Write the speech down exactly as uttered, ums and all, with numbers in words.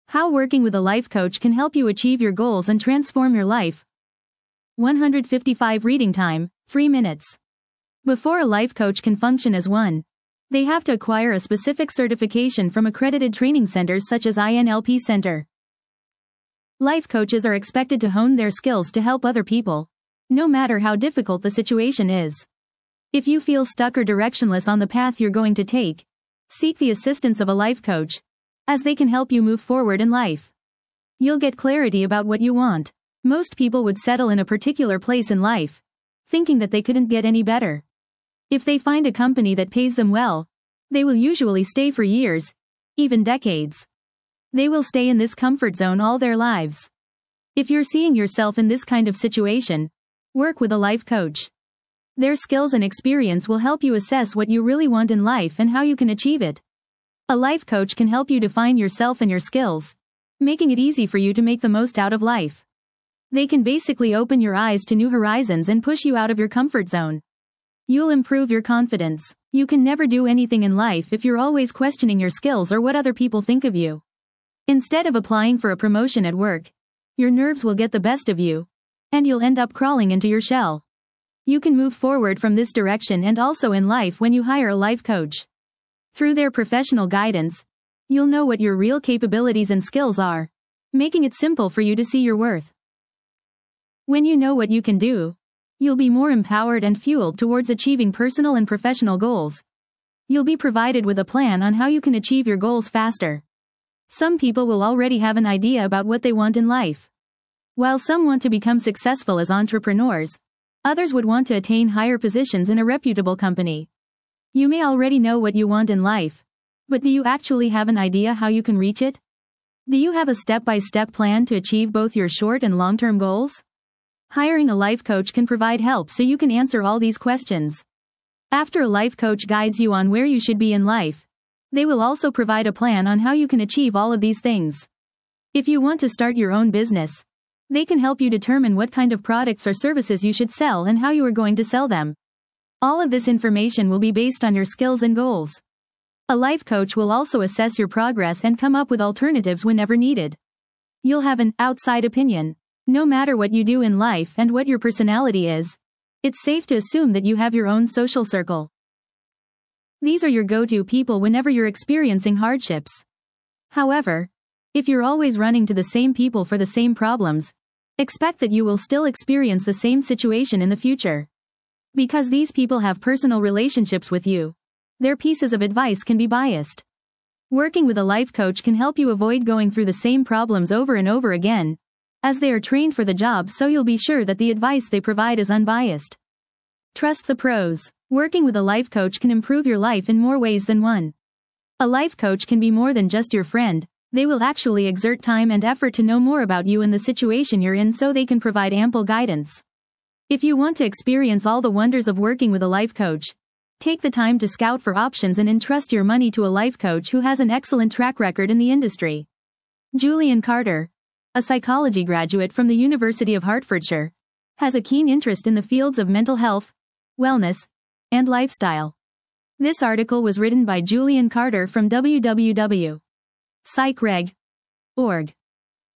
How working with a life coach can help you achieve your goals and transform your life. one hundred fifty-five Reading time, three minutes. Before a life coach can function as one, they have to acquire a specific certification from accredited training centers such as I N L P Center. Life coaches are expected to hone their skills to help other people, no matter how difficult the situation is. If you feel stuck or directionless on the path you're going to take, seek the assistance of a life coach, as they can help you move forward in life. You'll get clarity about what you want. Most people would settle in a particular place in life, thinking that they couldn't get any better. If they find a company that pays them well, they will usually stay for years, even decades. They will stay in this comfort zone all their lives. If you're seeing yourself in this kind of situation, work with a life coach. Their skills and experience will help you assess what you really want in life and how you can achieve it. A life coach can help you define yourself and your skills, making it easy for you to make the most out of life. They can basically open your eyes to new horizons and push you out of your comfort zone. You'll improve your confidence. You can never do anything in life if you're always questioning your skills or what other people think of you. Instead of applying for a promotion at work, your nerves will get the best of you, and you'll end up crawling into your shell. You can move forward from this direction and also in life when you hire a life coach. Through their professional guidance, you'll know what your real capabilities and skills are, making it simple for you to see your worth. When you know what you can do, you'll be more empowered and fueled towards achieving personal and professional goals. You'll be provided with a plan on how you can achieve your goals faster. Some people will already have an idea about what they want in life. While some want to become successful as entrepreneurs, others would want to attain higher positions in a reputable company. You may already know what you want in life, but do you actually have an idea how you can reach it? Do you have a step-by-step plan to achieve both your short and long-term goals? Hiring a life coach can provide help so you can answer all these questions. After a life coach guides you on where you should be in life, they will also provide a plan on how you can achieve all of these things. If you want to start your own business, they can help you determine what kind of products or services you should sell and how you are going to sell them. All of this information will be based on your skills and goals. A life coach will also assess your progress and come up with alternatives whenever needed. You'll have an outside opinion. No matter what you do in life and what your personality is, it's safe to assume that you have your own social circle. These are your go-to people whenever you're experiencing hardships. However, if you're always running to the same people for the same problems, expect that you will still experience the same situation in the future. Because these people have personal relationships with you, their pieces of advice can be biased. Working with a life coach can help you avoid going through the same problems over and over again, as they are trained for the job, so you'll be sure that the advice they provide is unbiased. Trust the pros. Working with a life coach can improve your life in more ways than one. A life coach can be more than just your friend. They will actually exert time and effort to know more about you and the situation you're in so they can provide ample guidance. If you want to experience all the wonders of working with a life coach, take the time to scout for options and entrust your money to a life coach who has an excellent track record in the industry. Julian Carter, a psychology graduate from the University of Hertfordshire, has a keen interest in the fields of mental health, wellness, and lifestyle. This article was written by Julian Carter from w w w dot psych reg dot org.